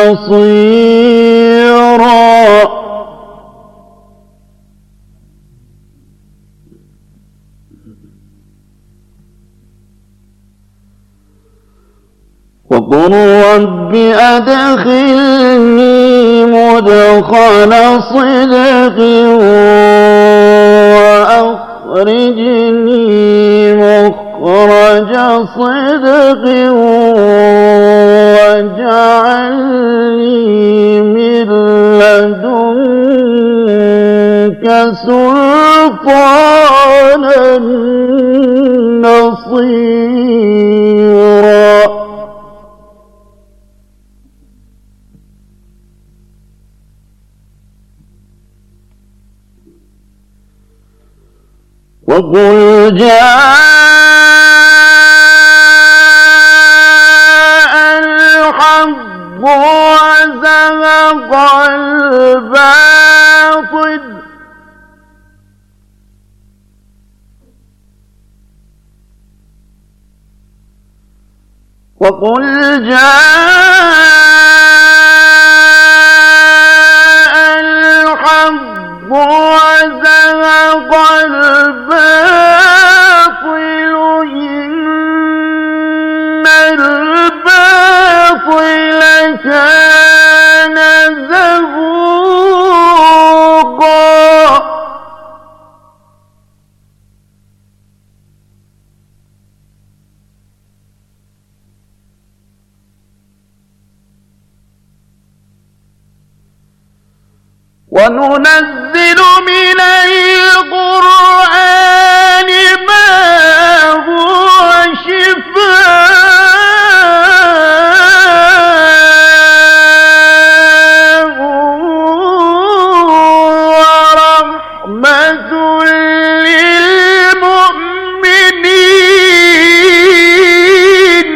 نصيرا. وقل رب أدخلني مدخل صدق وأخرجني مخرج صدق واجعلني من لدنك سلطانا نصيرا. وقل جاء الحق وزهق الباطل وقل جاء الحق وزهق الباطل إن الباطل كان زهوقا. وننزل من القرآن ما هو شفاء ورحمة للمؤمنين.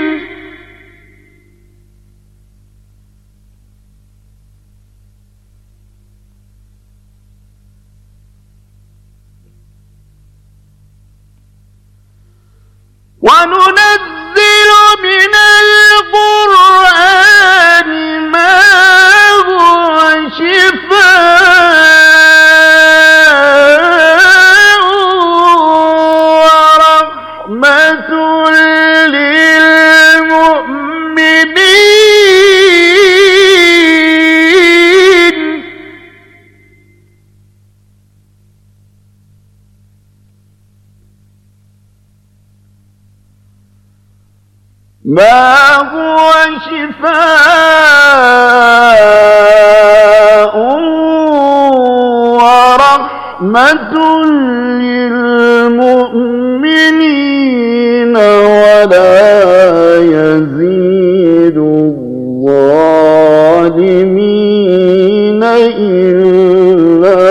وننزل من القرآن ما هو شفاء ورحمة للمؤمنين. ما هو شفاء ورحمة للمؤمنين ولا يزيد الظالمين إلا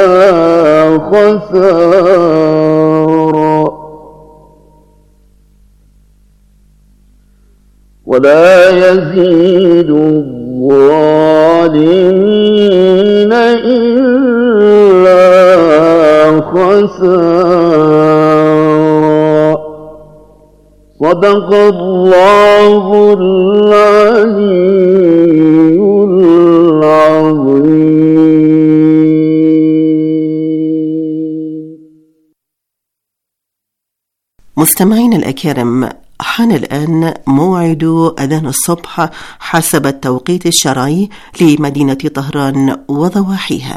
خسارا. ولا يزيد الظالمين إلا خسارا. صدق الله العلي العظيم. مستمعين الأكارم، حان الآن موعد أذان الصبح حسب التوقيت الشرعي لمدينة طهران وضواحيها.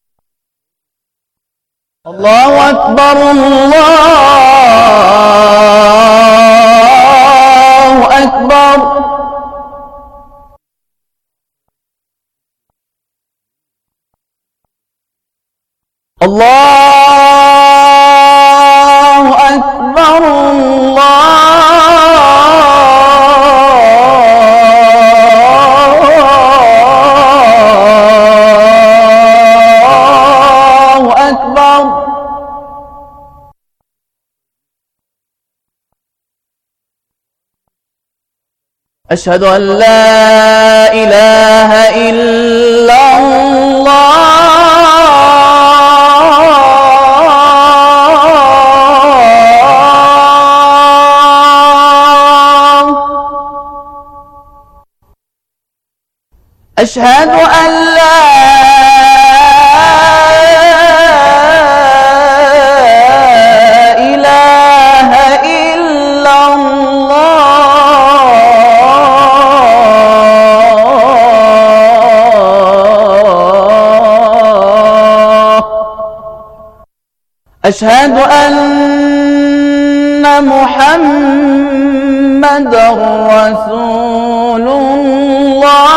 الله أكبر الله أكبر. الله أكبر الله أكبر. أشهد أن لا إله إلا الله. أشهد أن لا إله إلا الله. أشهد أن محمدًا رسول الله.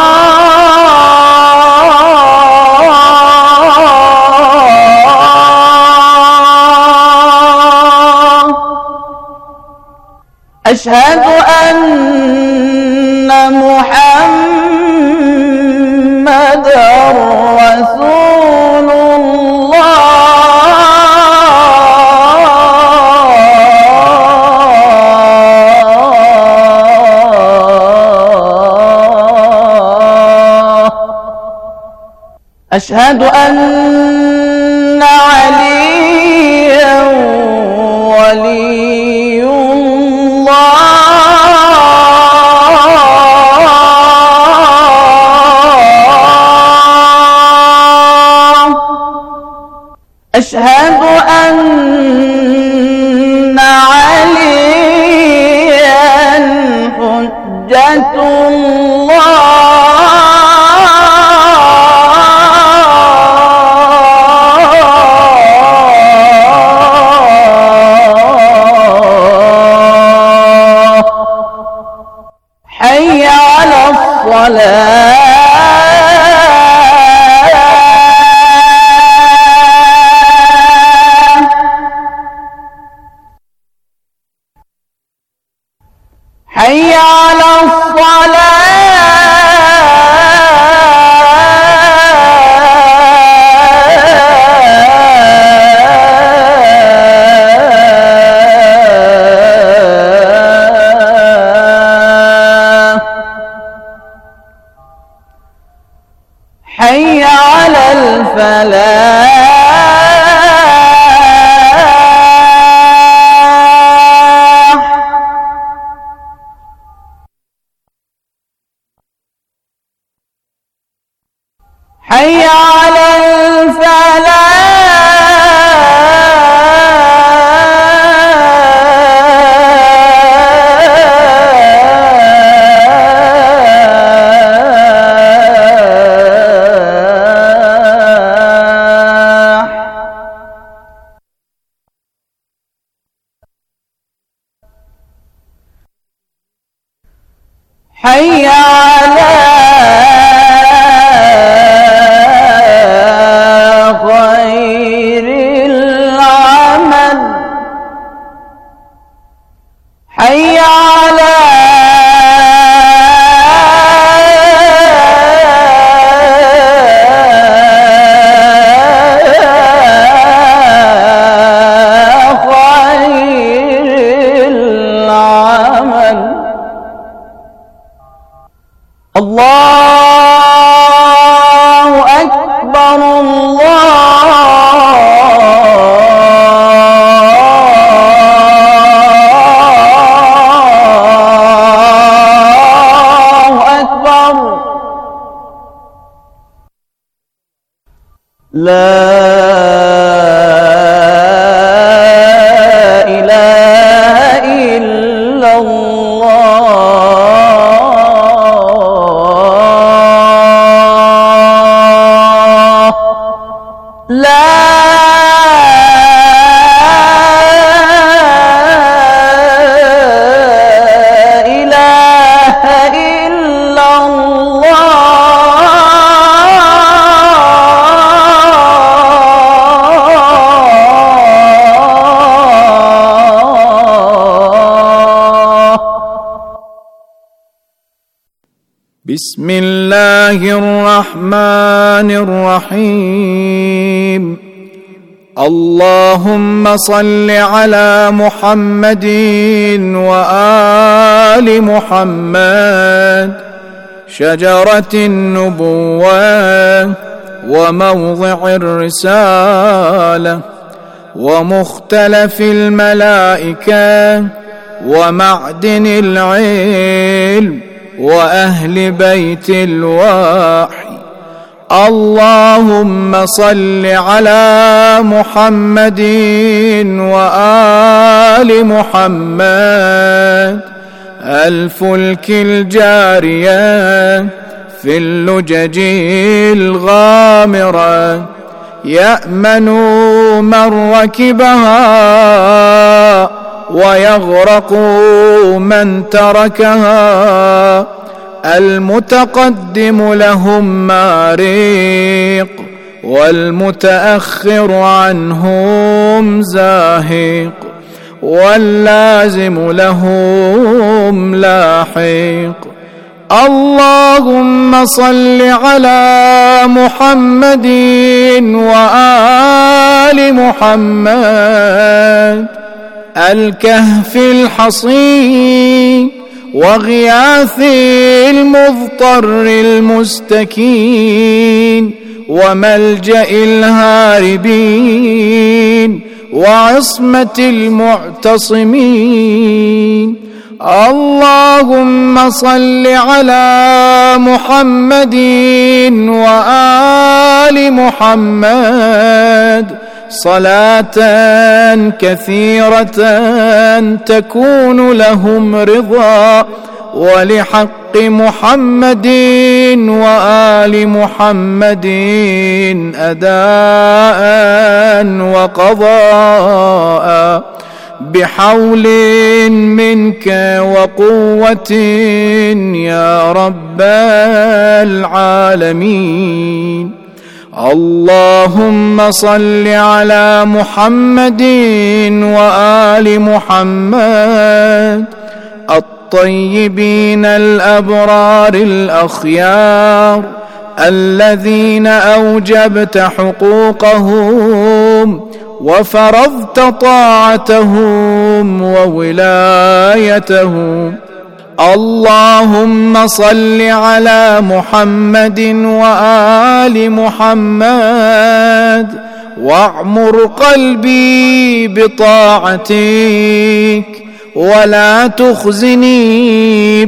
أشهد أن محمدًا رسول الله. أشهد أن عليا ولي الله. أشهد أن عليا حجة الله. حي على الصلاة. حي على الصلاة. حي على الفلاح. حي على الفلاح. حي على خير العمل. حي على خير العمل. الله أكبر. الله أكبر. لا إله إلا الله. لا إله إلا الله. بسم الله الرحمن الرحيم. اللهم صل على محمد وآل محمد. شجرة النبوة وموضع الرسالة ومختلف الملائكة ومعدن العلم وأهل بيت الوحي. اللهم صل على محمد وآل محمد. الفلك الجارية في اللجج الغامرة يأمن من ركبها ويغرق من تركها. المتقدم لهم مارق والمتأخر عنهم زاهق واللازم لهم لاحق. اللهم صل على محمد وآل محمد. الكهف الحصين وغياث المضطر المستكين وملجأ الهاربين وعصمة المعتصمين. اللهم صل على محمد وآل محمد صلاة كثيرة تكون لهم رضا ولحق محمد وآل محمد أداء وقضاء بحول منك وقوة يا رب العالمين. اللهم صل على محمد وآل محمد الطيبين الأبرار الأخيار الذين أوجبت حقوقهم وفرضت طاعتهم وولايتهم. اللهم صل على محمد وآل محمد واعمر قلبي بطاعتك ولا تخزني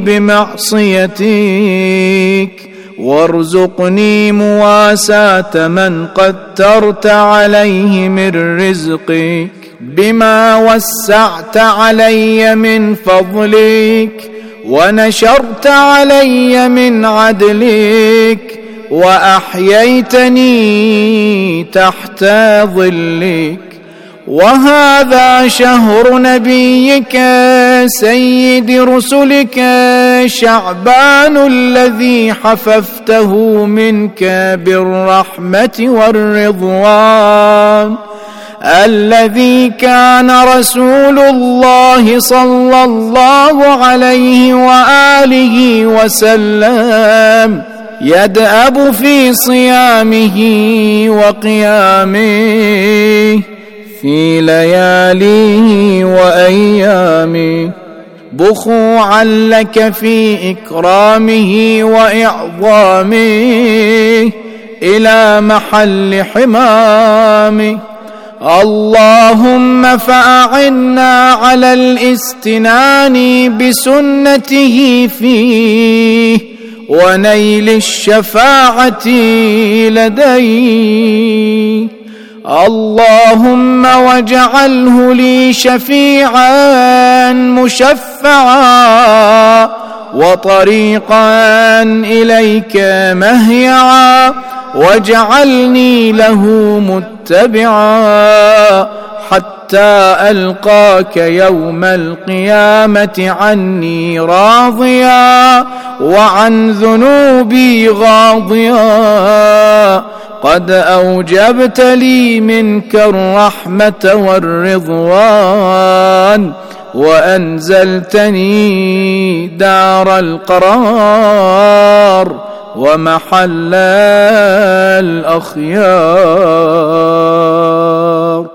بمعصيتك وارزقني مواساة من قدرت عليه من رزقك بما وسعت علي من فضلك ونشرت علي من عدلك وأحييتني تحت ظلك. وهذا شهر نبيك سيد رسلك شعبان الذي حففته منك بالرحمة والرضوان الذي كان رسول الله صلى الله عليه وآله وسلم يدأب في صيامه وقيامه في لياليه وأيامه بخوعا لك في إكرامه وإعظامه إلى محل حمامه. اللهم فأعنا على الاستنان بسنته فيه ونيل الشفاعة لديه. اللهم واجعله لي شفيعا مشفعا وطريقا إليك مهيعا واجعلني له متبعا حتى ألقاك يوم القيامة عني راضيا وعن ذنوبي غاضيا. قد أوجبت لي منك الرحمة والرضوان وأنزلتني دار القرار ومحل الأخيار.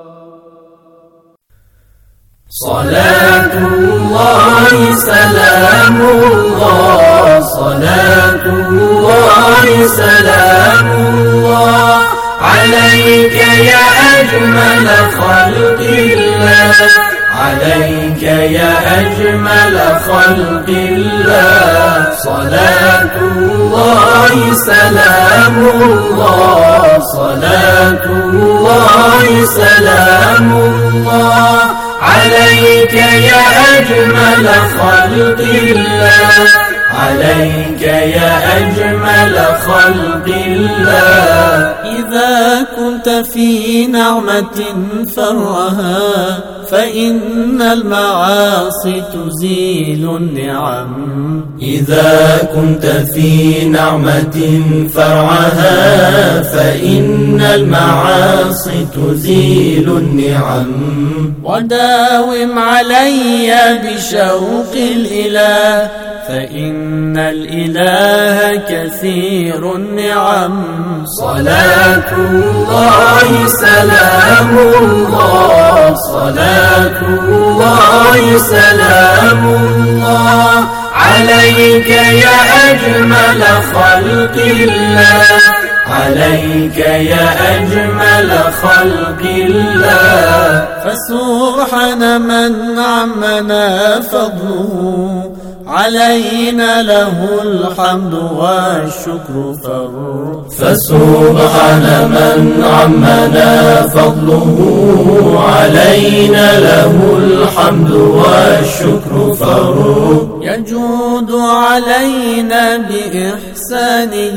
صلاة الله سلام الله صلاة الله سلام الله عليك يا أجمل خلق الله عليك يا أجمل خلق الله صلاة الله سلام الله صلاة الله سلام الله عليك يا أجمل خلق الله عليك يا أجمل خلق الله إذا كنت في نعمة فرها فإن المعاصي تزيل النعم إذا كنت في نعمة فرعها فإن المعاصي تزيل النعم وداوم علي بشوق الإله فإن الإله كثير النعم صلاة الله سلام الله صلاة الله سلام الله عليك يا أجمل خلق الله عليك يا أجمل خلق الله فسبحان من عمنا فضله علينا له الحمد والشكر فرد فسبحان من عمنا فضله علينا له الحمد والشكر فرد يجود علينا بإحسانه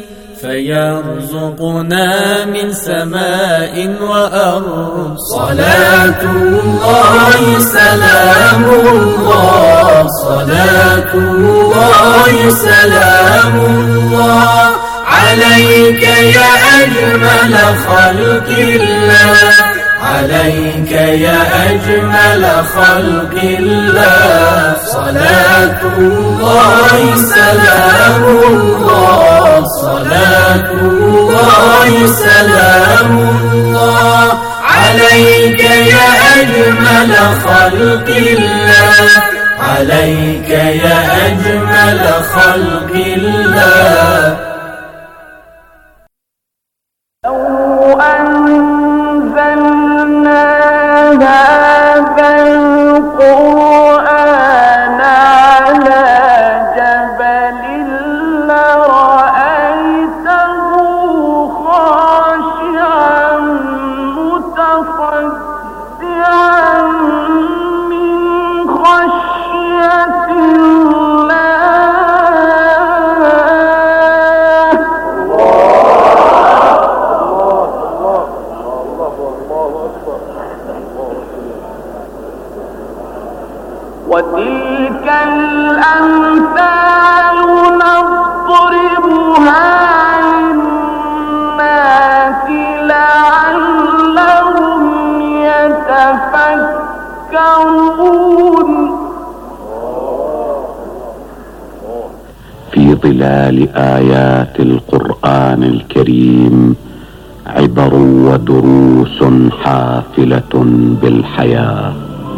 فيرزقنا من سماء وأرض صلاة الله سلام الله صلاة الله سلام الله عليك يا أجمل خلق الله عليك يا أجمل خلق الله صلاة الله سلام الله صلاة الله سلام الله عليك يا أجمل خلق الله عليك يا أجمل خلق الله وتلك الأمثال نضربها للناس لعلهم يتفكرون في ظلال آيات القرآن الكريم عبر ودروس حافلة بالحياة.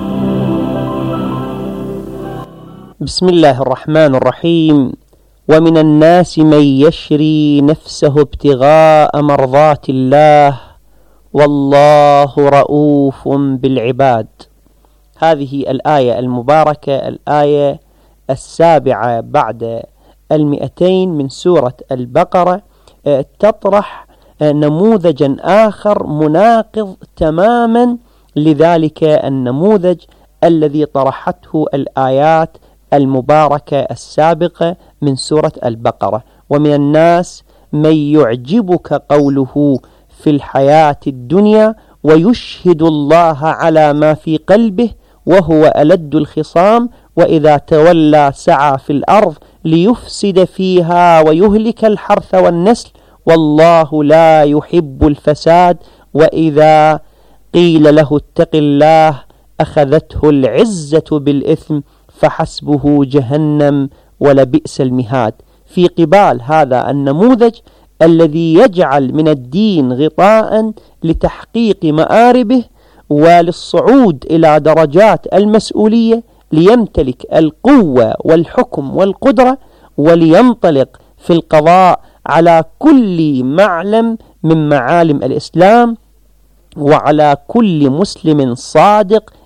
بسم الله الرحمن الرحيم. ومن الناس من يشري نفسه ابتغاء مرضات الله والله رؤوف بالعباد. هذه الآية المباركة الآية 7 بعد 200 من سورة البقرة تطرح نموذجا آخر مناقض تماما لذلك النموذج الذي طرحته الآيات المباركة السابقة من سورة البقرة. ومن الناس من يعجبك قوله في الحياة الدنيا ويشهد الله على ما في قلبه وهو ألد الخصام وإذا تولى سعى في الأرض ليفسد فيها ويهلك الحرث والنسل والله لا يحب الفساد وإذا قيل له اتق الله أخذته العزة بالإثم فحسبه جهنم ولبئس المهاد. في قبال هذا النموذج الذي يجعل من الدين غطاء لتحقيق مآربه وللصعود إلى درجات المسؤولية ليمتلك القوة والحكم والقدرة ولينطلق في القضاء على كل معلم من معالم الإسلام وعلى كل مسلم صادق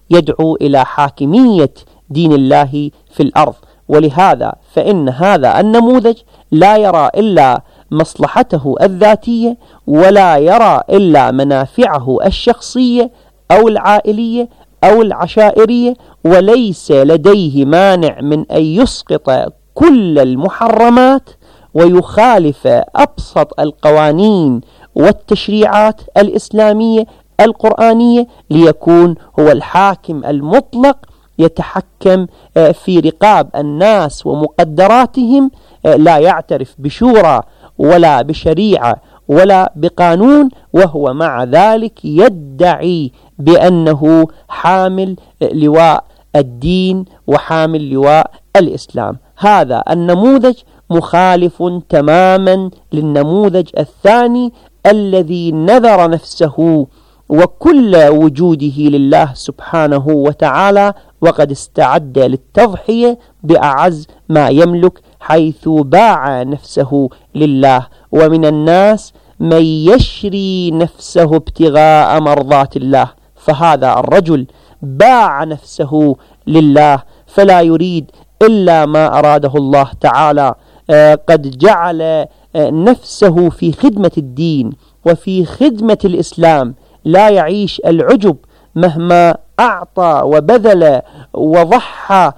يدعو إلى حاكمية دين الله في الأرض. ولهذا فإن هذا النموذج لا يرى إلا مصلحته الذاتية، ولا يرى إلا منافعه الشخصية أو العائلية أو العشائرية، وليس لديه مانع من أن يسقط كل المحرمات ويخالف أبسط القوانين والتشريعات الإسلامية القرآنية ليكون هو الحاكم المطلق يتحكم في رقاب الناس ومقدراتهم، لا يعترف بشورى ولا بشريعة ولا بقانون، وهو مع ذلك يدعي بأنه حامل لواء الدين وحامل لواء الإسلام. هذا النموذج مخالف تماما للنموذج الثاني الذي نذر نفسه وكل وجوده لله سبحانه وتعالى، وقد استعد للتضحية بأعز ما يملك، حيث باع نفسه لله. ومن الناس من يشري نفسه ابتغاء مرضات الله، فهذا الرجل باع نفسه لله فلا يريد إلا ما أراده الله تعالى. قد جعل نفسه في خدمة الدين وفي خدمة الإسلام، لا يعيش العجب مهما أعطى وبذل وضحى،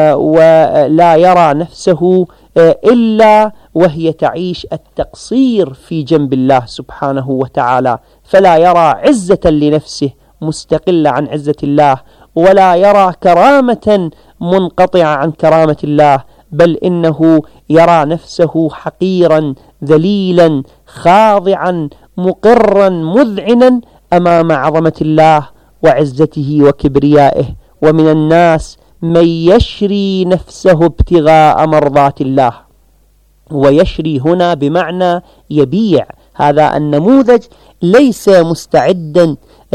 ولا يرى نفسه إلا وهي تعيش التقصير في جنب الله سبحانه وتعالى، فلا يرى عزة لنفسه مستقلة عن عزة الله، ولا يرى كرامة منقطعة عن كرامة الله، بل إنه يرى نفسه حقيرا ذليلا خاضعا مقرا مذعنا أمام عظمة الله وعزته وكبريائه. ومن الناس من يشري نفسه ابتغاء مرضات الله، ويشري هنا بمعنى يبيع. هذا النموذج ليس مستعدا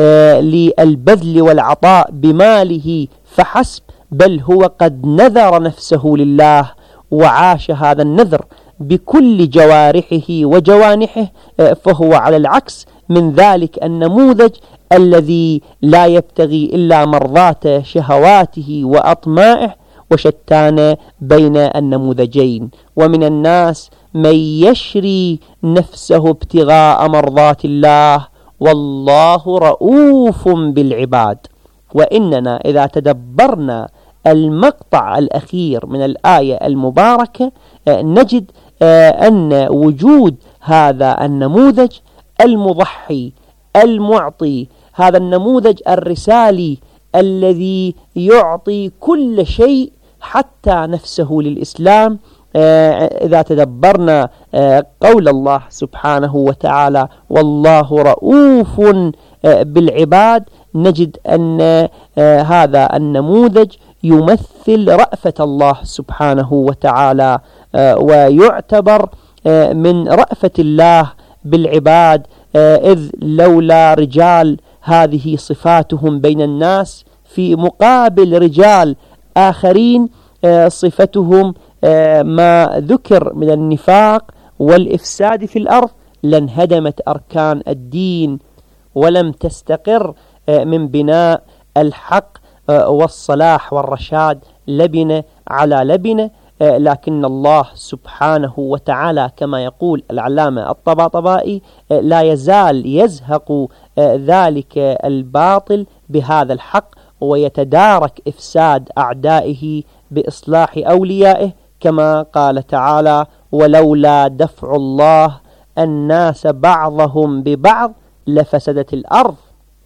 للبذل والعطاء بماله فحسب، بل هو قد نذر نفسه لله وعاش هذا النذر بكل جوارحه وجوانحه، فهو على العكس من ذلك النموذج الذي لا يبتغي إلا مرضات شهواته وأطماعه، وشتان بين النموذجين. ومن الناس من يشري نفسه ابتغاء مرضات الله والله رؤوف بالعباد. وإننا إذا تدبرنا المقطع الأخير من الآية المباركة نجد أن وجود هذا النموذج المضحي المعطي، هذا النموذج الرسالي الذي يعطي كل شيء حتى نفسه للإسلام، إذا تدبرنا قول الله سبحانه وتعالى والله رؤوف بالعباد، نجد أن هذا النموذج يمثل رأفة الله سبحانه وتعالى، ويعتبر من رأفة الله بالعباد، إذ لولا رجال هذه صفاتهم بين الناس في مقابل رجال آخرين صفتهم ما ذكر من النفاق والإفساد في الأرض، لانهدمت أركان الدين ولم تستقر من بناء الحق والصلاح والرشاد لبنة على لبنة. لكن الله سبحانه وتعالى كما يقول العلامة الطباطبائي لا يزال يزهق ذلك الباطل بهذا الحق، ويتدارك إفساد أعدائه بإصلاح أوليائه، كما قال تعالى ولولا دفع الله الناس بعضهم ببعض لفسدت الأرض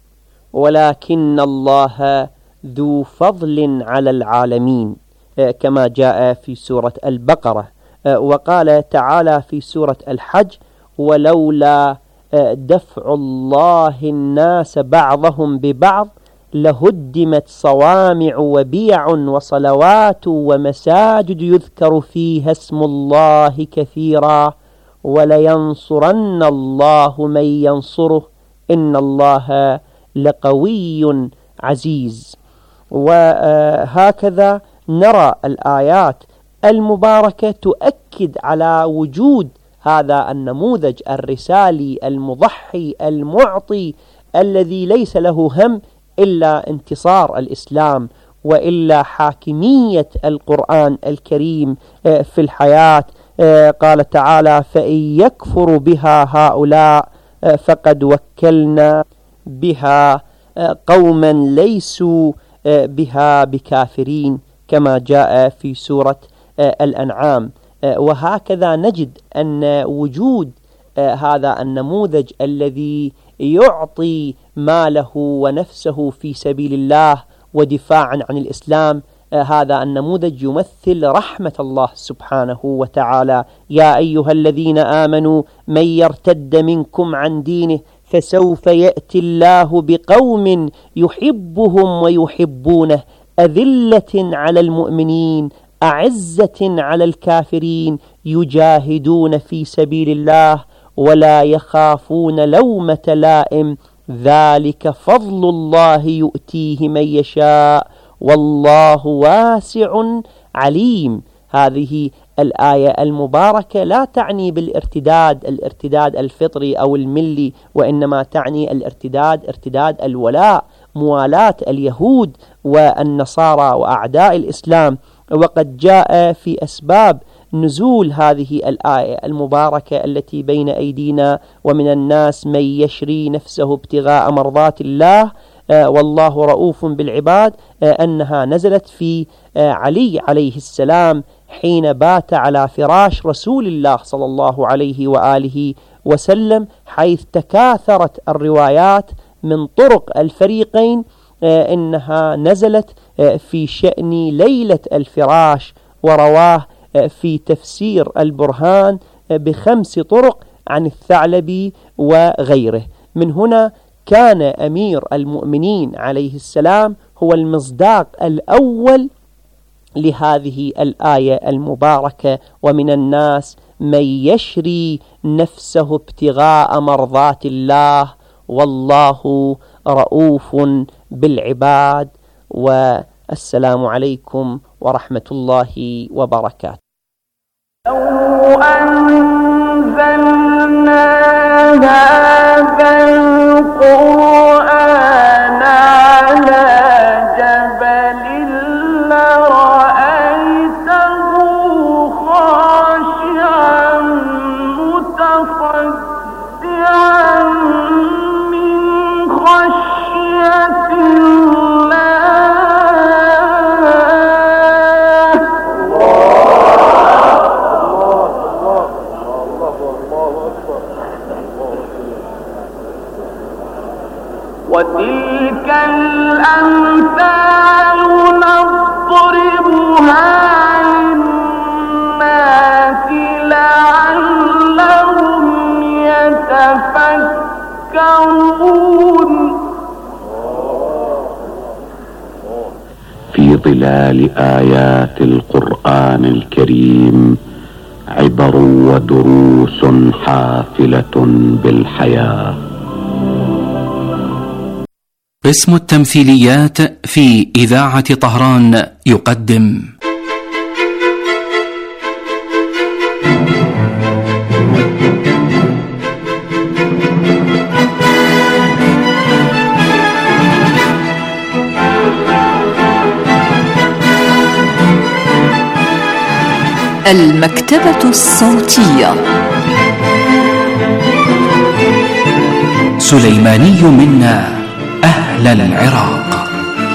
ولكن الله ذو فضل على العالمين، كما جاء في سورة البقرة. وقال تعالى في سورة الحج ولولا دفع الله الناس بعضهم ببعض لهدمت صوامع وبيع وصلوات ومساجد يذكر فيها اسم الله كثيرا ولينصرن الله من ينصره إن الله لقوي عزيز. وهكذا نرى الآيات المباركة تؤكد على وجود هذا النموذج الرسالي المضحي المعطي الذي ليس له هم إلا انتصار الإسلام وإلا حاكمية القرآن الكريم في الحياة. قال تعالى: فإن يكفر بها هؤلاء فقد وكلنا بها قوما ليسوا بها بكافرين، كما جاء في سورة الأنعام. وهكذا نجد أن وجود هذا النموذج الذي يعطي ماله ونفسه في سبيل الله ودفاعا عن الإسلام، هذا النموذج يمثل رحمة الله سبحانه وتعالى: يا أيها الذين آمنوا من يرتد منكم عن دينه فسوف يأتي الله بقوم يحبهم ويحبونه أذلة على المؤمنين أعزة على الكافرين يجاهدون في سبيل الله ولا يخافون لومة لائم ذلك فضل الله يؤتيه من يشاء والله واسع عليم. هذه الآية المباركة لا تعني الارتداد الفطري أو الملي، وإنما تعني ارتداد الولاء، موالاة اليهود والنصارى وأعداء الإسلام. وقد جاء في أسباب نزول هذه الآية المباركة التي بين أيدينا: ومن الناس من يشري نفسه ابتغاء مرضات الله والله رؤوف بالعباد، أنها نزلت في علي عليه السلام حين بات على فراش رسول الله صلى الله عليه وآله وسلم، حيث تكاثرت الروايات من طرق الفريقين إنها نزلت في شأن ليلة الفراش، ورواه في تفسير البرهان ب5 طرق عن الثعلبي وغيره. من هنا كان أمير المؤمنين عليه السلام هو المصداق الأول لهذه الآية المباركة: ومن الناس من يشري نفسه ابتغاء مرضات الله والله رؤوف بالعباد. والسلام عليكم ورحمة الله وبركاته. لو أنزلنا هذا القرآن على جبل لرأيته خاشعا متصدعا من خشية وتلك الأمثال نضربها للناس لعلهم يتفكرون. في ظلال آيات القرآن الكريم عبر ودروس حافلة بالحياة. قسم التمثيليات في إذاعة طهران يقدم المكتبة الصوتية. سليماني منا أهل العراق.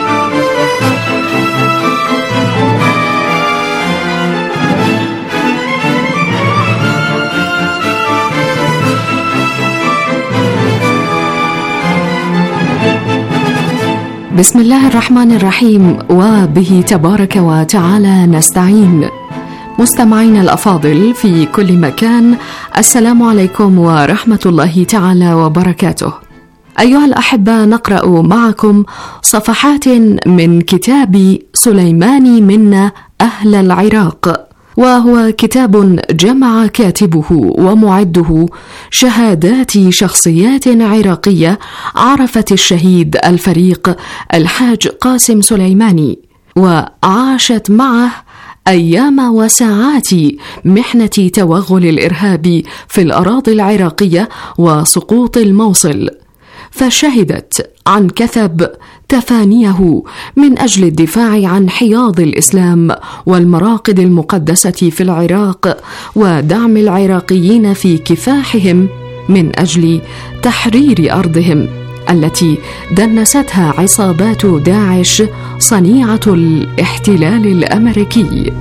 بسم الله الرحمن الرحيم، وبه تبارك وتعالى نستعين. مستمعين الأفاضل في كل مكان، السلام عليكم ورحمة الله تعالى وبركاته. أيها الأحبة، نقرأ معكم صفحات من كتاب سليماني منا أهل العراق، وهو كتاب جمع كاتبه ومعده شهادات شخصيات عراقية عرفت الشهيد الفريق الحاج قاسم سليماني، وعاشت معه أيام وساعات محنة توغل الإرهاب في الأراضي العراقية وسقوط الموصل. فشهدت عن كثب تفانيه من أجل الدفاع عن حياض الإسلام والمراقد المقدسة في العراق، ودعم العراقيين في كفاحهم من أجل تحرير أرضهم التي دنستها عصابات داعش صنيعة الاحتلال الأمريكي.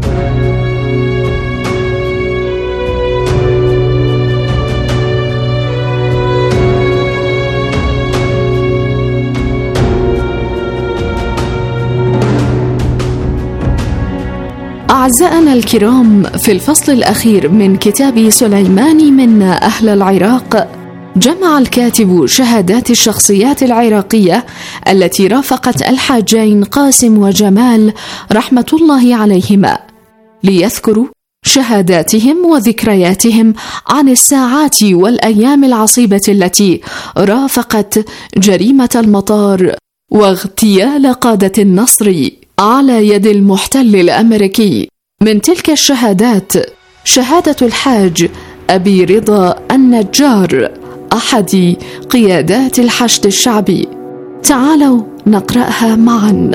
أعزائنا الكرام، في الفصل الأخير من كتاب سليماني منا أهل العراق جمع الكاتب شهادات الشخصيات العراقية التي رافقت الحاجين قاسم وجمال رحمة الله عليهما، ليذكروا شهاداتهم وذكرياتهم عن الساعات والأيام العصيبة التي رافقت جريمة المطار واغتيال قادة النصر على يد المحتل الأمريكي. من تلك الشهادات شهادة الحاج أبي رضا النجار أحد قيادات الحشد الشعبي. تعالوا نقرأها معا.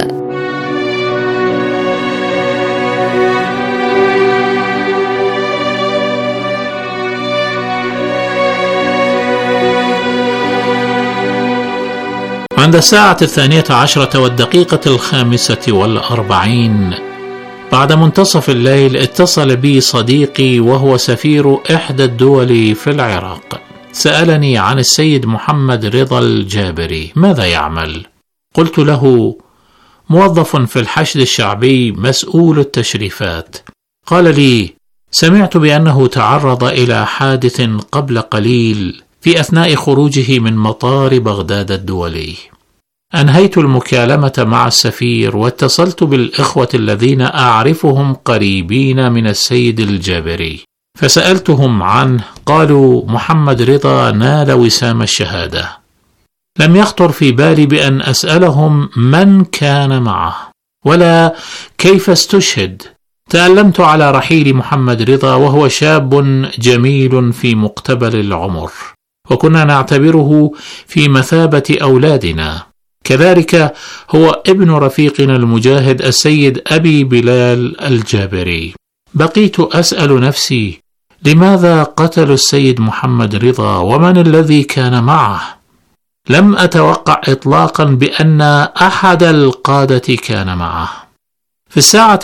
عند الساعة 12:45 بعد منتصف الليل اتصل بي صديقي وهو سفير إحدى الدول في العراق، سألني عن السيد محمد رضا الجابري ماذا يعمل؟ قلت له موظف في الحشد الشعبي مسؤول التشريفات. قال لي سمعت بأنه تعرض إلى حادث قبل قليل في أثناء خروجه من مطار بغداد الدولي. أنهيت المكالمة مع السفير واتصلت بالإخوة الذين أعرفهم قريبين من السيد الجابري فسألتهم عنه. قالوا محمد رضا نال وسام الشهادة. لم يخطر في بالي بأن أسألهم من كان معه ولا كيف استشهد. تألمت على رحيل محمد رضا وهو شاب جميل في مقتبل العمر، وكنا نعتبره في مثابة أولادنا. كذلك هو ابن رفيقنا المجاهد السيد أبي بلال الجابري. بقيت أسأل نفسي لماذا قتلوا السيد محمد رضا ومن الذي كان معه؟ لم أتوقع إطلاقا بأن أحد القادة كان معه. في الساعة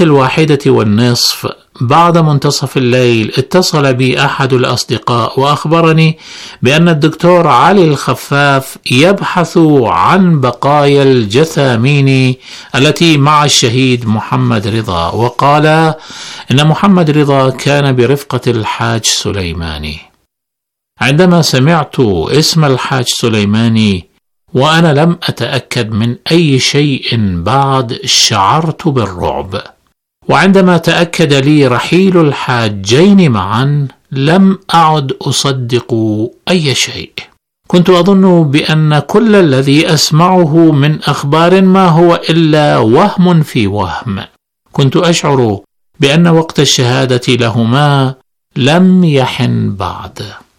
1:20 بعد منتصف الليل اتصل بي أحد الأصدقاء وأخبرني بأن الدكتور علي الخفاف يبحث عن بقايا الجثامين التي مع الشهيد محمد رضا، وقال إن محمد رضا كان برفقة الحاج سليماني. عندما سمعت اسم الحاج سليماني وأنا لم أتأكد من أي شيء بعد شعرت بالرعب، وعندما تأكد لي رحيل الحاجين معا لم أعد أصدق أي شيء. كنت أظن بأن كل الذي أسمعه من أخبار ما هو إلا وهم في وهم. كنت أشعر بأن وقت الشهادة لهما لم يحن بعد.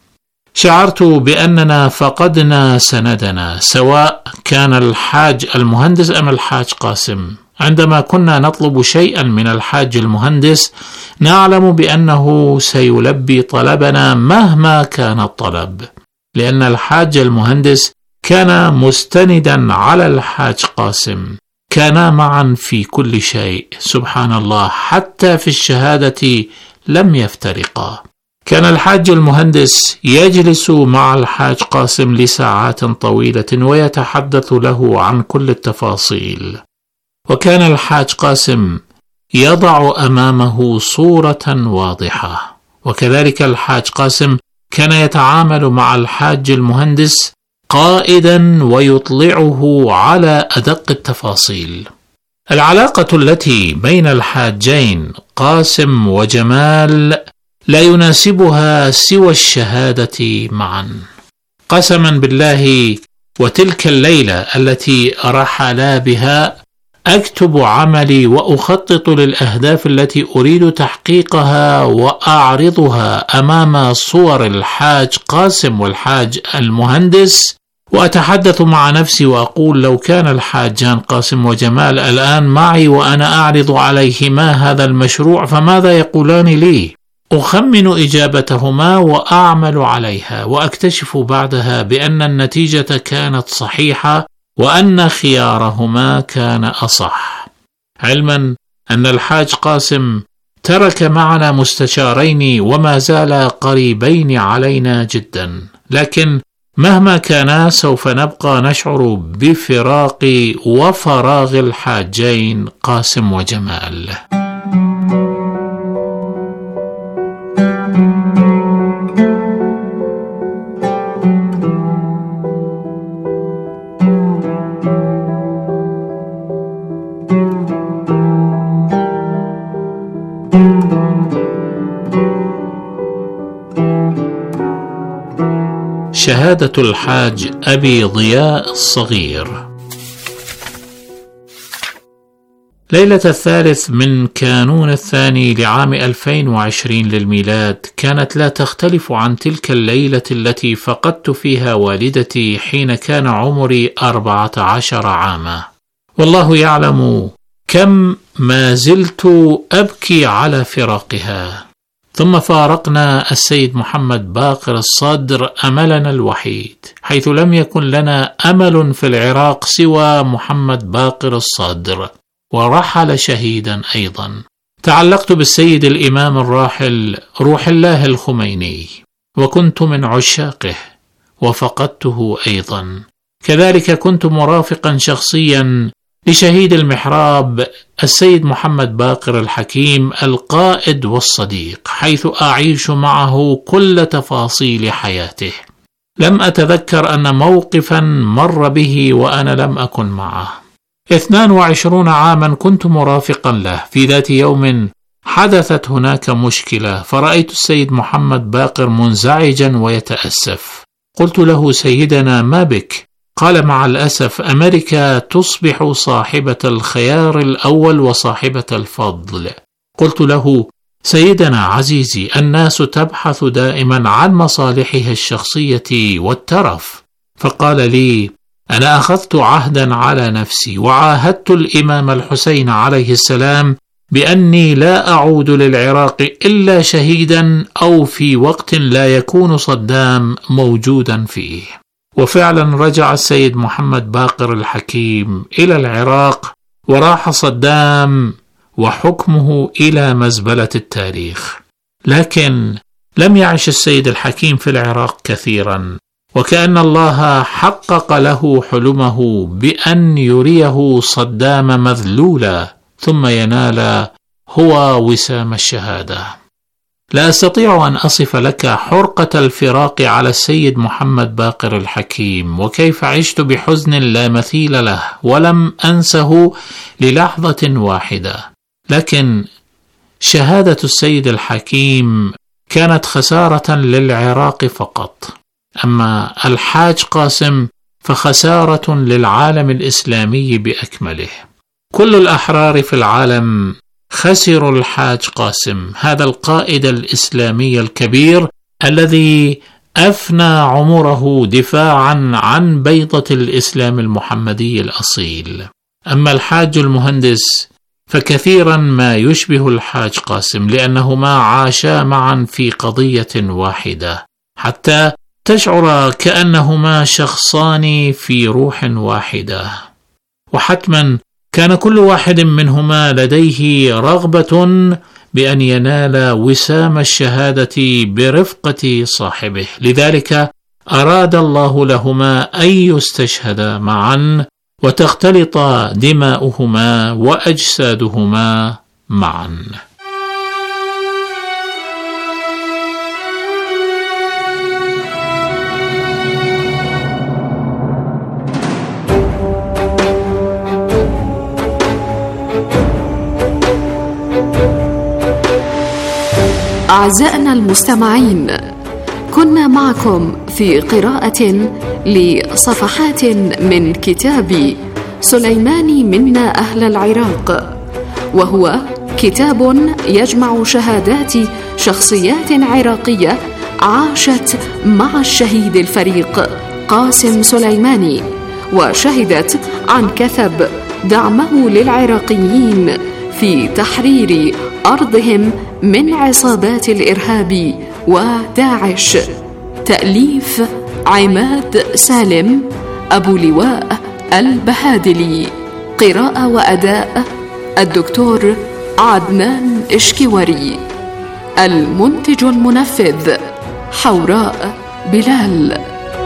شعرت بأننا فقدنا سندنا، سواء كان الحاج المهندس أم الحاج قاسم. عندما كنا نطلب شيئا من الحاج المهندس نعلم بأنه سيلبي طلبنا مهما كان الطلب، لأن الحاج المهندس كان مستندا على الحاج قاسم. كانا معا في كل شيء، سبحان الله، حتى في الشهادة لم يفترقا. كان الحاج المهندس يجلس مع الحاج قاسم لساعات طويلة ويتحدث له عن كل التفاصيل، وكان الحاج قاسم يضع أمامه صورة واضحة، وكذلك الحاج قاسم كان يتعامل مع الحاج المهندس قائدا ويطلعه على أدق التفاصيل. العلاقة التي بين الحاجين قاسم وجمال لا يناسبها سوى الشهادة معا. قسما بالله، وتلك الليلة التي رحلا بها أكتب عملي وأخطط للأهداف التي أريد تحقيقها وأعرضها أمام صور الحاج قاسم والحاج المهندس، وأتحدث مع نفسي وأقول لو كان الحاجان قاسم وجمال الآن معي وأنا أعرض عليهما هذا المشروع فماذا يقولان لي؟ أخمن إجابتهما وأعمل عليها، وأكتشف بعدها بأن النتيجة كانت صحيحة وأن خيارهما كان أصح، علما أن الحاج قاسم ترك معنا مستشارين وما زال قريبين علينا جدا، لكن مهما كان سوف نبقى نشعر بفراق وفراغ الحاجين قاسم وجمال. شهادة الحاج أبي ضياء الصغير. ليلة 3 من كانون الثاني لعام 2020 للميلاد كانت لا تختلف عن تلك الليلة التي فقدت فيها والدتي حين كان عمري 14 عاما، والله يعلم كم ما زلت أبكي على فراقها. ثم فارقنا السيد محمد باقر الصدر أملنا الوحيد، حيث لم يكن لنا أمل في العراق سوى محمد باقر الصدر، ورحل شهيدا أيضا. تعلقت بالسيد الإمام الراحل روح الله الخميني، وكنت من عشاقه وفقدته أيضا. كذلك كنت مرافقا شخصيا لشهيد المحراب السيد محمد باقر الحكيم القائد والصديق، حيث أعيش معه كل تفاصيل حياته. لم أتذكر أن موقفا مر به وأنا لم أكن معه. 22 عاما كنت مرافقا له. في ذات يوم حدثت هناك مشكلة، فرأيت السيد محمد باقر منزعجا ويتأسف. قلت له: سيدنا ما بك؟ قال: مع الأسف أمريكا تصبح صاحبة الخيار الأول وصاحبة الفضل. قلت له: سيدنا عزيزي، الناس تبحث دائما عن مصالحها الشخصية والترف. فقال لي: أنا أخذت عهدا على نفسي وعاهدت الإمام الحسين عليه السلام بأني لا أعود للعراق إلا شهيدا أو في وقت لا يكون صدام موجودا فيه. وفعلا رجع السيد محمد باقر الحكيم إلى العراق، وراح صدام وحكمه إلى مزبلة التاريخ. لكن لم يعش السيد الحكيم في العراق كثيرا، وكأن الله حقق له حلمه بأن يريه صدام مذلولا ثم ينال هو وسام الشهادة. لا أستطيع أن أصف لك حرقة الفراق على السيد محمد باقر الحكيم، وكيف عشت بحزن لا مثيل له ولم أنسه للحظة واحدة. لكن شهادة السيد الحكيم كانت خسارة للعراق فقط، أما الحاج قاسم فخسارة للعالم الإسلامي بأكمله. كل الأحرار في العالم خسروا الحاج قاسم، هذا القائد الإسلامي الكبير الذي أفنى عمره دفاعا عن بيضة الإسلام المحمدي الأصيل. أما الحاج المهندس فكثيرا ما يشبه الحاج قاسم، لأنهما عاشا معا في قضية واحدة، حتى تشعر كأنهما شخصان في روح واحدة. وحتما كان كل واحد منهما لديه رغبة بأن ينال وسام الشهادة برفقة صاحبه، لذلك أراد الله لهما أن يستشهدا معا وتختلط دماؤهما وأجسادهما معا. أعزائنا المستمعين، كنا معكم في قراءة لصفحات من كتاب سليماني منا أهل العراق، وهو كتاب يجمع شهادات شخصيات عراقية عاشت مع الشهيد الفريق قاسم سليماني، وشهدت عن كثب دعمه للعراقيين في تحرير أرضهم من عصابات الإرهاب وداعش. تأليف عماد سالم، أبو لواء البهادلي. قراءة وأداء الدكتور عدنان إشكيوري. المنتج المنفذ حوراء بلال.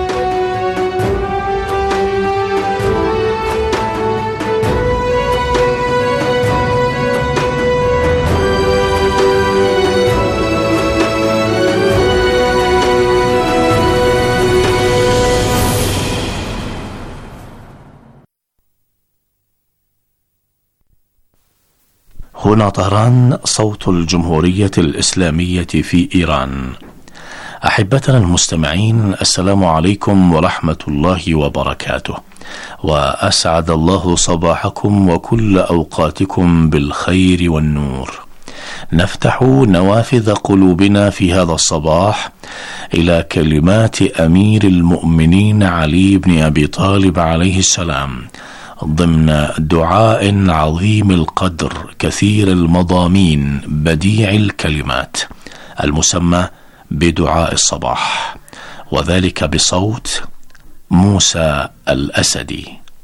هنا طهران، صوت الجمهورية الإسلامية في إيران. أحبتنا المستمعين، السلام عليكم ورحمة الله وبركاته، وأسعد الله صباحكم وكل أوقاتكم بالخير والنور. نفتح نوافذ قلوبنا في هذا الصباح إلى كلمات أمير المؤمنين علي بن أبي طالب عليه السلام، ضمن دعاء عظيم القدر كثير المضامين بديع الكلمات، المسمى بدعاء الصباح، وذلك بصوت موسى الأسدي.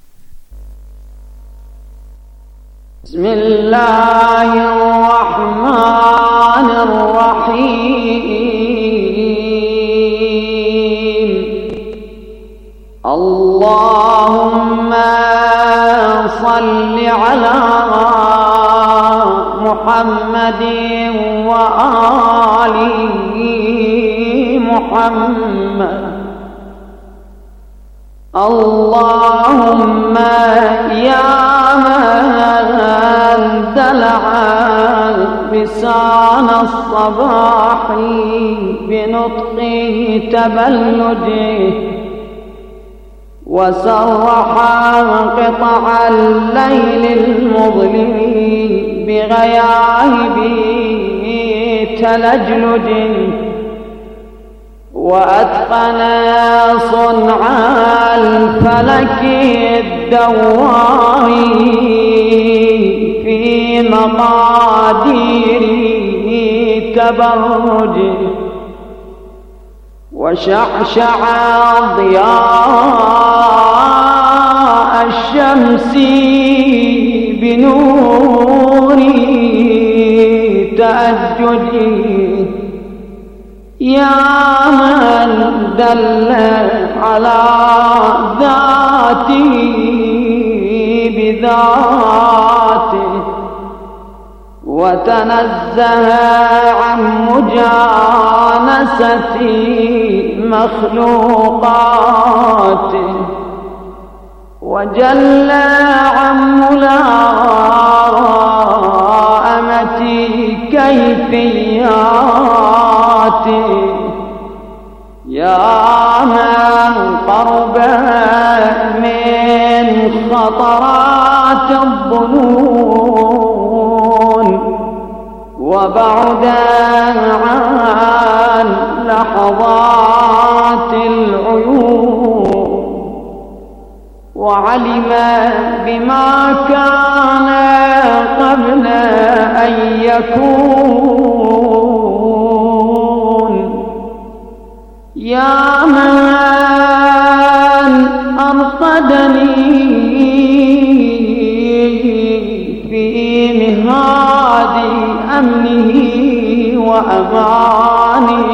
بسم الله الرحمن الرحيم. اللهم صل على محمد وآل محمد. اللهم يا من دلع لسان الصباح بنطق تبلده، وسرح قطع الليل المظلم بغياهب تلجلج، وأتقن صنع الفلك الدوار في مقادير تبرج، وشعشع ضياء الشمس بنور تأجج، يا من دل على ذاته بذاته، وتنزه عن مجانسة مخلوقاته، وجل عن ملائمة كيفياته، يا من قرب من خطرات الظنون، وبعد عن لحظات العيون، وعلم بما كان قبل أن يكون، يا من أرقدني في مهاد أمنه وأمانه،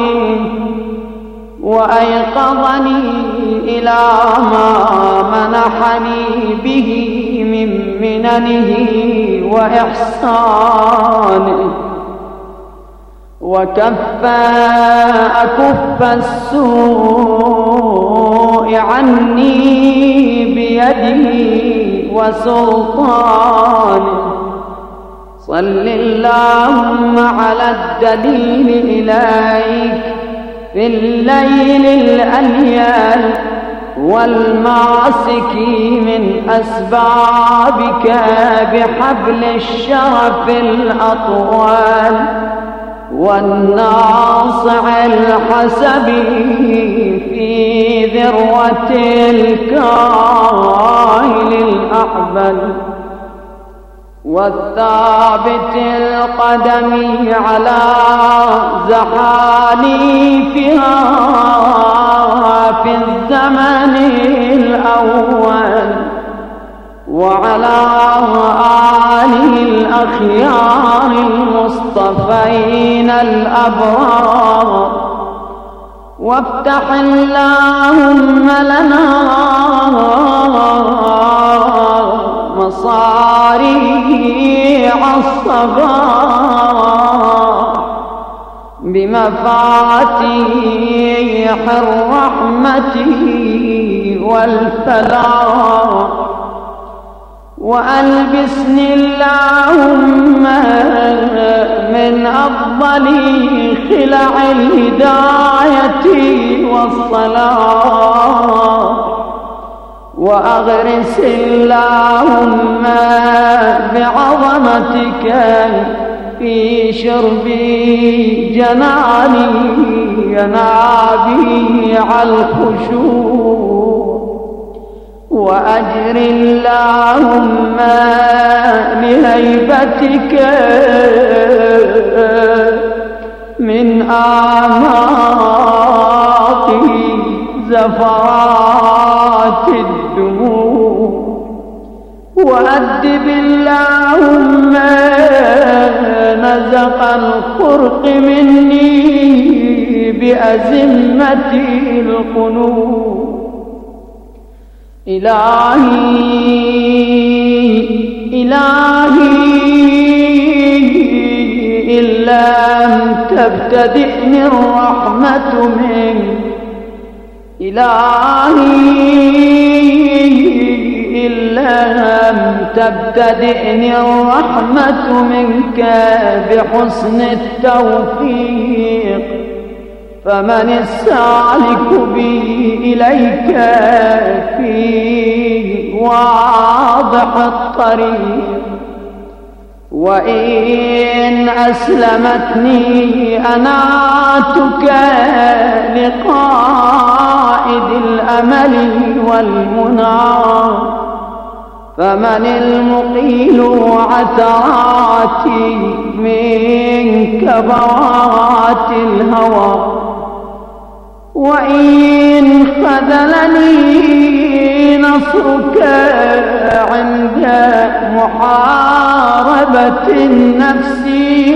وأيقظني إلى ما منحني به من مننه وإحسانه، وكف أكف السوء عني بيده وسلطانه. صل اللهم على الدليل إليك في الليل الأليل، والماسك من أسبابك بحبل الشرف الأطول، والناصع الحسب في ذروة وتلكاي للأحبل والثابت القدم على زحاليفها في الزمن الأول وعلى آله الأخيار المصطفين الأبرار وافتح اللهم لنا مصاريع الصباح بمفاتيح الرحمة والفلاح وألبسني اللهم من أفضل خلع الهداية والصلاح وأغرس اللهم بعظمتك في شرب جناني ينابيع الخشوع وأجر اللهم لهيبتك من آماقي زفرات الدموع وأدب اللهم نزق الخرق مني بأزمة القنوط إلهي إن لم تبتدئني الرحمة منك إلهي إن لم تبتدئني الرحمة منك بحسن التوفيق فمن السالك بي إليك في واضح الطريق وإن أسلمتني أناتك لقائد الأمل والمنى فمن المقيل عثراتي من كبوات الهوى وإن خذلني نصرك عند محاربة النفس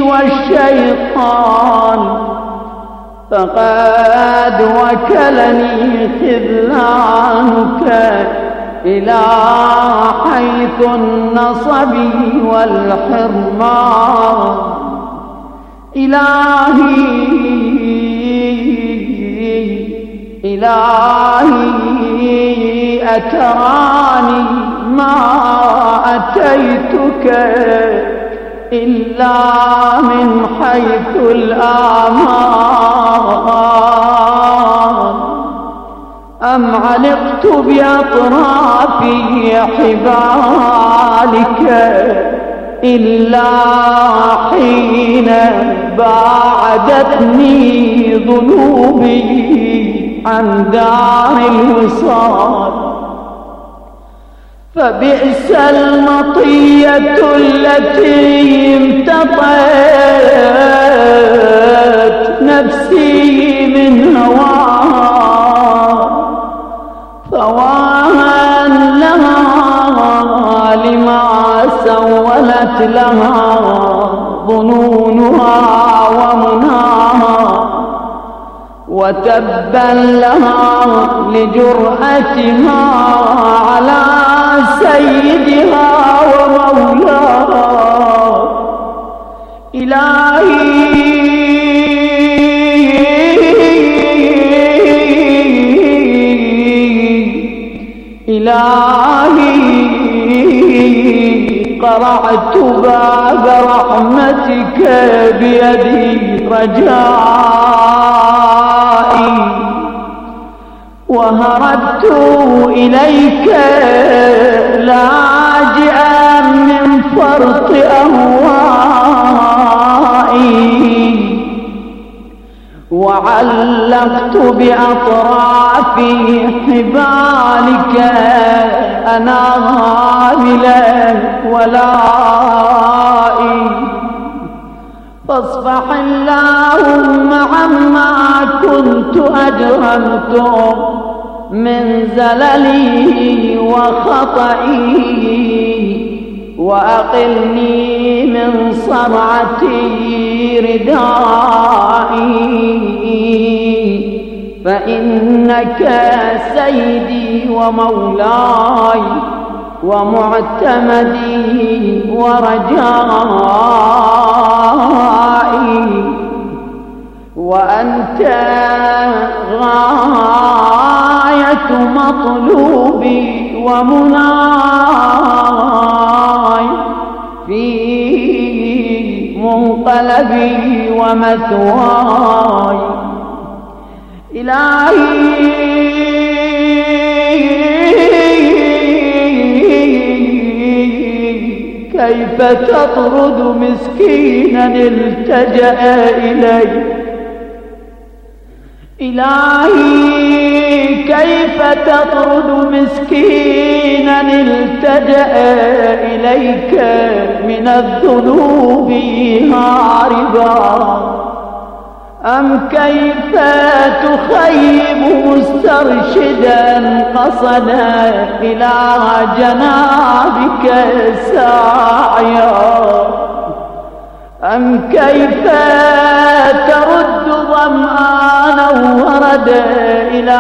والشيطان فقد وكلني خذلانك إلى حيث النصب والحرمان إلهي أتراني ما أتيتك إلا من حيث الآمان أم علقت بأطراف حبالك إلا حين باعدتني ذنوبي عن دار الوصال فبئس المطية التي امتطت نفسي من هواها فواها لها لما سولت لها ظنونها ومناها وتبا لها لجرأتها على سيدها ومولاها إلهي قرعت باب رحمتك بيدي رجائي وهربت إليك لاجئا من فرط أهوائي وعلقت بأطراف حبالك أناملا ولائي، فاصفح اللهم عما كنت أجرمت من زللي وخطئي، وأقلني من صرعتي ردائي، فإنك سيدي ومولاي ومعتمدي ورجائي، وأنت غاية مطلوبي ومناي في منقلبي ومثواي. إلهي كيف تطرد مسكينا التجأ إليك، إلهي كيف تطرد مسكينا التجأ إليك من الذنوب هاربا، أم كيف تخيب مسترشدا قصدا إلى جنابك ساعيا، أم كيف ترد ظمآنا وردا إلى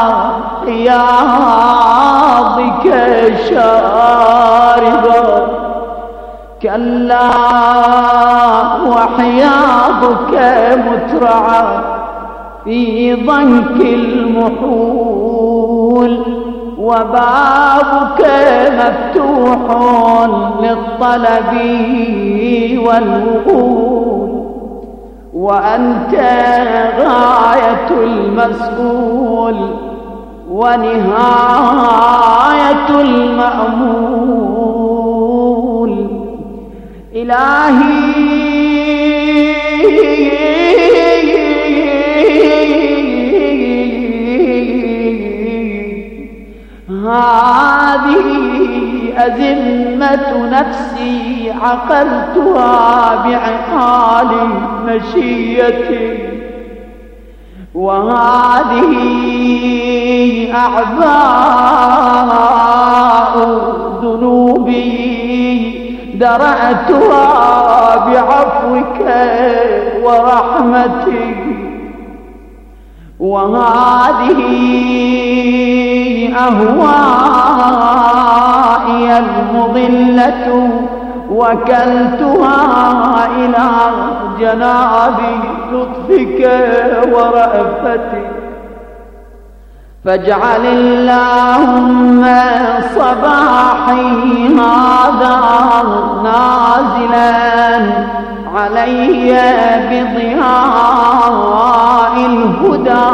حياضك شاربا. كلا وحياضك مترعى في ضنك المحول، وبابك مفتوح للطلب والوصول، وأنت غاية المسؤول ونهاية المأمول. إلهي هذه أزمة نفسي عقلتها بعقال مشيتي، وهذه أعباء ذنوبي درأتها بعفوك ورحمتك، وهذه أهوائي المضلة وكلتها إلى جناب لطفك ورأفتك. فاجعل اللهم صباحي هذا نازلا علي بضياء الهدى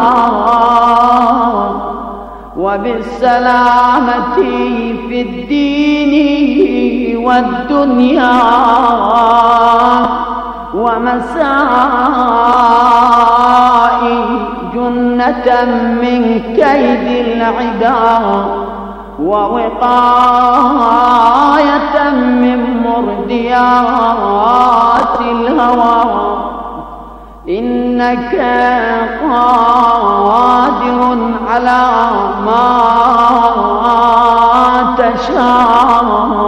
وبالسلامة في الدين والدنيا، ومسائي جنة من كيد العدا، ووقاية من مرديات الهوى. إنك قادر على ما تشاء،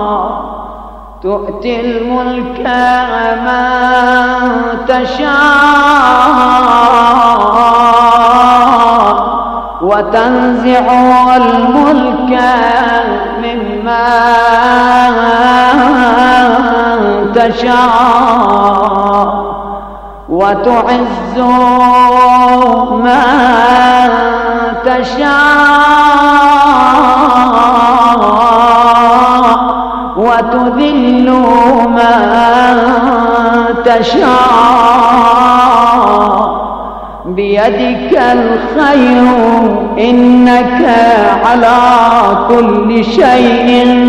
تؤتي الملك من تشاء، وتنزع الملك ممن تشاء، وتعز من تشاء، وتذل من تشاء، بيدك الخير إنك على كل شيء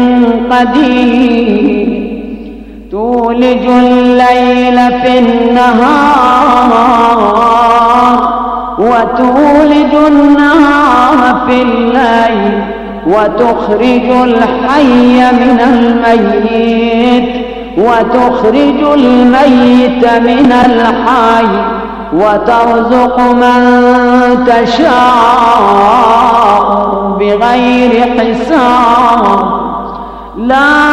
قدير. تولج الليل في النهار وتولج النهار في الليل وتخرج الحي من الميت وتخرج الميت من الحي وترزق من تشاء بغير حساب. لا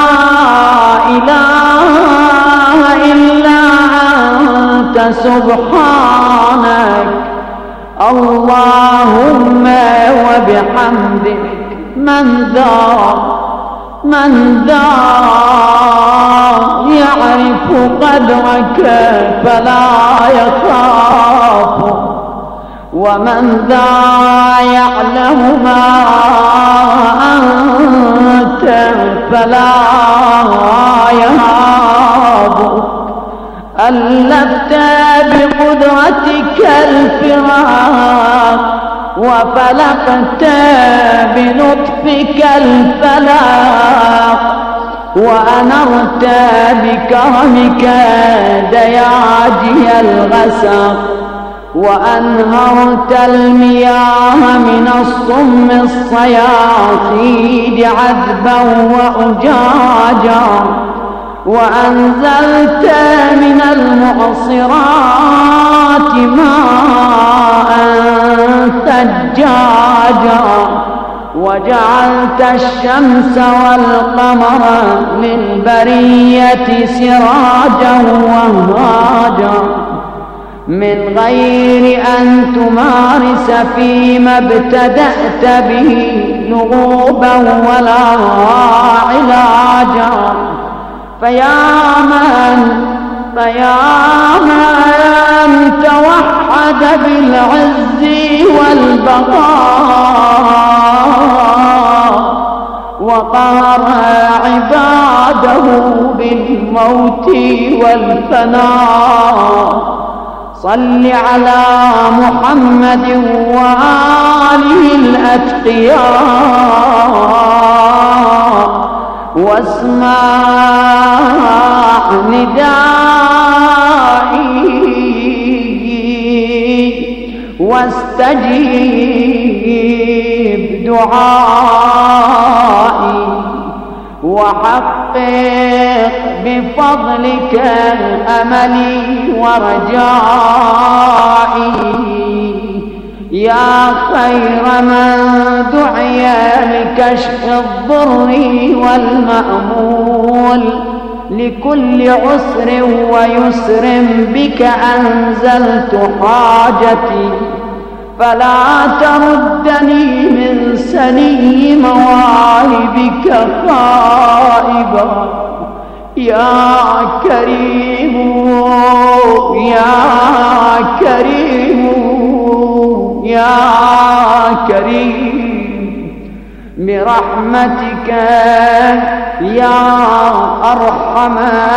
إله إلا أنت سبحانك اللهم وبحمدك من ذا يعرف قدرك فلا يخاف ومن ذا يعلم ما أنت فلا يهاب. ألفت بقدرتك الفراق وفلقت بلطفك الفلاق وأنرت بكرمك دياجي الغسق وأنهرت المياه من الصم الصياصيد عذبا وأجاجا وأنزلت من المعصرات ماء ثجاجا وجعلت الشمس والقمر للبرية سراجا وهاجا من غير أن تمارس فيما ابتدأت به لغوبا ولا علاجا. فيا من توحد بالعز والبقاء وقهر عباده بالموت والفناء صل على محمد وآله الأتقياء واسمع ندائي واستجيب دعائي وحقق بفضلك أملي ورجائي يا خير من دعي لكشف الضر والمأمول لكل عسر ويسر بك أنزلت حاجتي فلا تردني من سني مواهبك خائبا. يا كريم يا كريم يا كريم برحمتك يا أرحم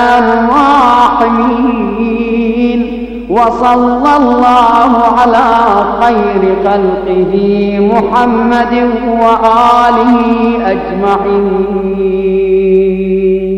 الراحمين. وصلى الله على خير خلقه محمد وآله أجمعين.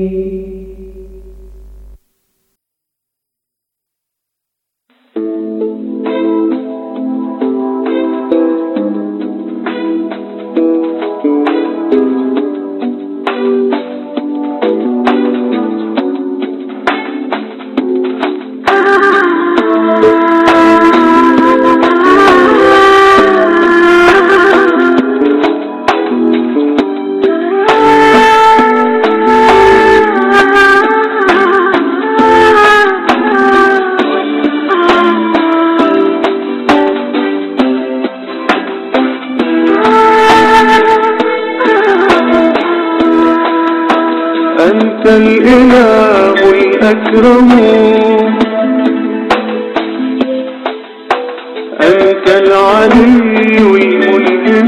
أنت الإله الأكرم أنت العلي الملهم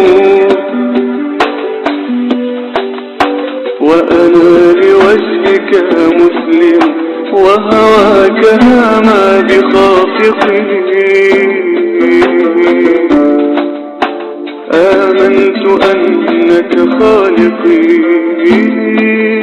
وأنا لوجهك مسلم وهواك هاما بخافقه آمنت أنك خالقي